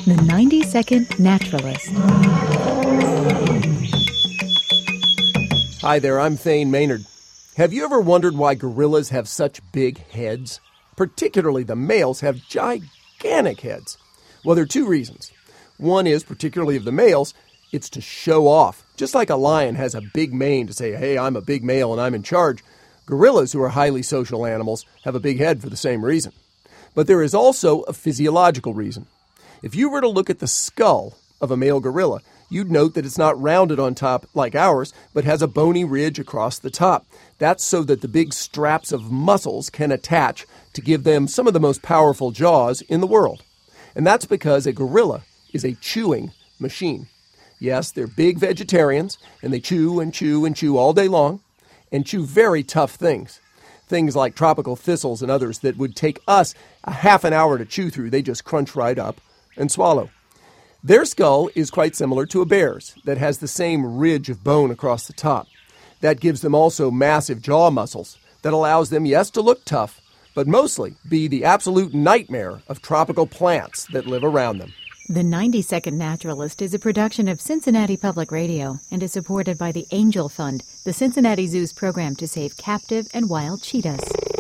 The 90-Second Naturalist. Hi there, I'm Thane Maynard. Have you ever wondered why gorillas have such big heads? Particularly the males have gigantic heads. Well, there are two reasons. One is, particularly of the males, it's to show off. Just like a lion has a big mane to say, hey, I'm a big male and I'm in charge, gorillas, who are highly social animals, have a big head for the same reason. But there is also a physiological reason. If you were to look at the skull of a male gorilla, you'd note that it's not rounded on top like ours, but has a bony ridge across the top. That's so that the big straps of muscles can attach to give them some of the most powerful jaws in the world. And that's because a gorilla is a chewing machine. Yes, they're big vegetarians, and they chew and chew and chew all day long, and chew very tough things. Things like tropical thistles and others that would take us a half an hour to chew through, they just crunch right up and swallow. Their skull is quite similar to a bear's that has the same ridge of bone across the top. That gives them also massive jaw muscles that allows them, yes, to look tough, but mostly be the absolute nightmare of tropical plants that live around them. The 90-Second Naturalist is a production of Cincinnati Public Radio and is supported by the Angel Fund, the Cincinnati Zoo's program to save captive and wild cheetahs.